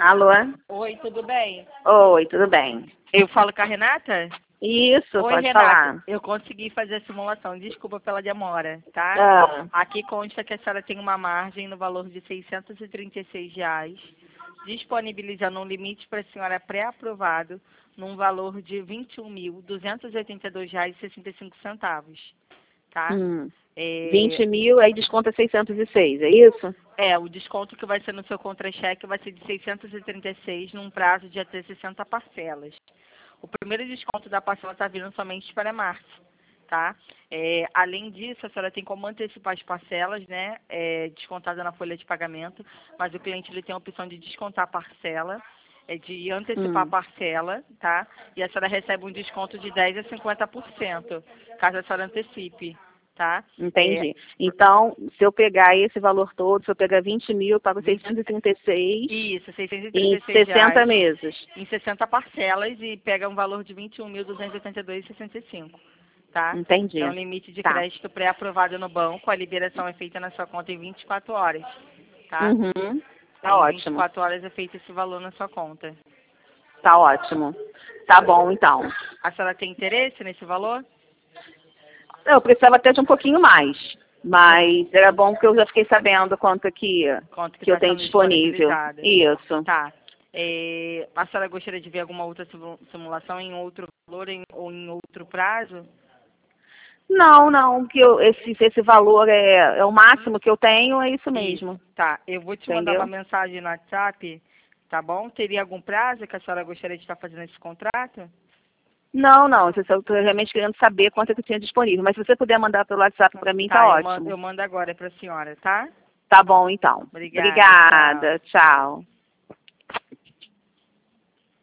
Alô? Oi, tudo bem? Oi, tudo bem? Eu falo com a Renata? Isso, Oi, pode Renata. falar. Eu consegui fazer a simulação. Desculpa pela demora, tá? Ah, Aqui consta que a senhora tem uma margem no valor de R$ 636, disponibilizando um limite para a senhora pré-aprovado num valor de R$ 21.282,65, tá? 20 mil, aí desconta 606, é isso? O desconto que vai ser no seu contra-cheque vai ser de 636 num prazo de até 60 parcelas. O primeiro desconto da parcela está vindo somente para março, tá? Além disso, a senhora tem como antecipar as parcelas, né? Descontada na folha de pagamento, mas o cliente ele tem a opção de descontar a parcela, de antecipar a parcela, tá? E a senhora recebe um desconto de 10% a 50%, caso a senhora antecipe, tá? Entendi. Então, se eu pegar esse valor todo, se eu pegar 20 mil, eu pago 636 Isso, em 636 60 reais meses. em 60 parcelas e pega um valor de R$ 21.282,65, tá? Entendi. É um limite de Tá. crédito pré-aprovado no banco, a liberação é feita na sua conta em 24 horas, tá? Uhum. Tá Em ótimo. 24 horas é feito esse valor na sua conta. Tá ótimo. Tá bom, então. A senhora tem interesse nesse valor? Eu precisava até de um pouquinho mais, mas era bom que eu já fiquei sabendo quanto Quanto que que eu está tenho sendo disponível. disponibilizada? Isso. Tá. A senhora gostaria de ver alguma outra simulação em outro valor ou em outro prazo? Não, não, que esse valor é o máximo que eu tenho, é isso Isso, mesmo. tá. Eu vou te mandar uma Entendeu? mensagem no WhatsApp, tá bom? Teria algum prazo que a senhora gostaria de estar fazendo esse contrato? Não, não, eu estou realmente querendo saber quanto é que eu tinha disponível. Mas se você puder mandar pelo WhatsApp para mim, tá Tá, ótimo. eu mando agora para a senhora, tá? Tá bom, então. Obrigada, tchau. Obrigada, tchau.